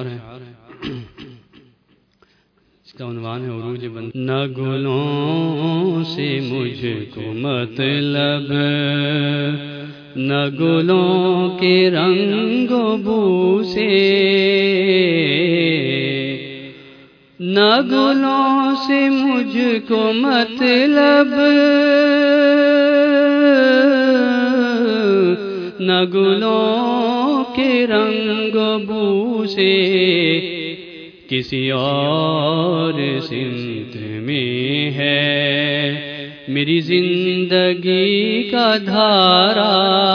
اس کا عنوان ہے عروج بند۔ نہ گلوں سے مجھ کو مطلب، نہ گلوں کے رنگ و بو سے، نہ گلوں سے مجھ کو مطلب، نہ گلوں کے رنگ و بو سے، کسی اور سمت میں ہے میری زندگی کا دھارا،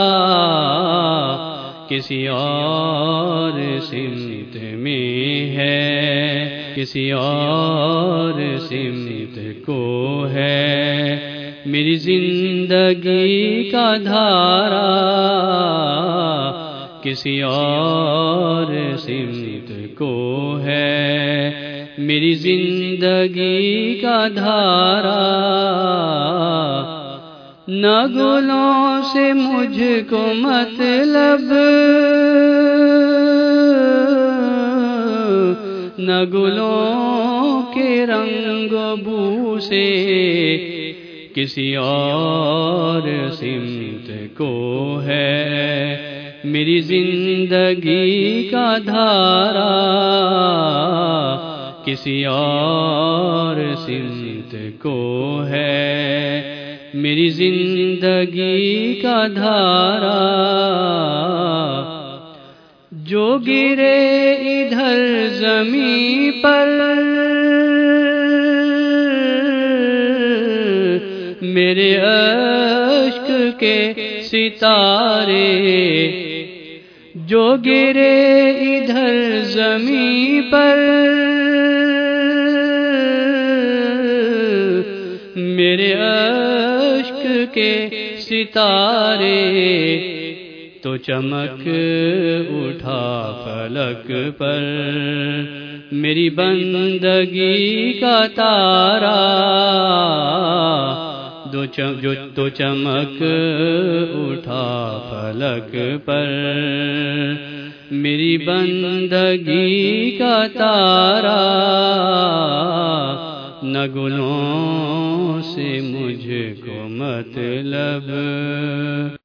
کسی اور سمت میں ہے، کسی اور سمت کو ہے میری زندگی کا دھارا، کسی اور سمت کو ہے میری زندگی کا دھارا۔ نہ گلوں سے مجھ کو مطلب، نہ گلوں کے رنگ و بو سے، کسی اور سمت کو ہے میری زندگی کا دھارا، کسی اور سمت کو ہے میری زندگی کا دھارا۔ جو گرے ادھر زمین پر میرے اشک کے ستارے، جو گرے ادھر زمین پر میرے اشک کے ستارے، تو چمک اٹھا فلک پر میری بندگی کا تارا، تو چمک اٹھا فلک پر میری بندگی کا تارا۔ نہ گلوں سے مجھ کو مطلب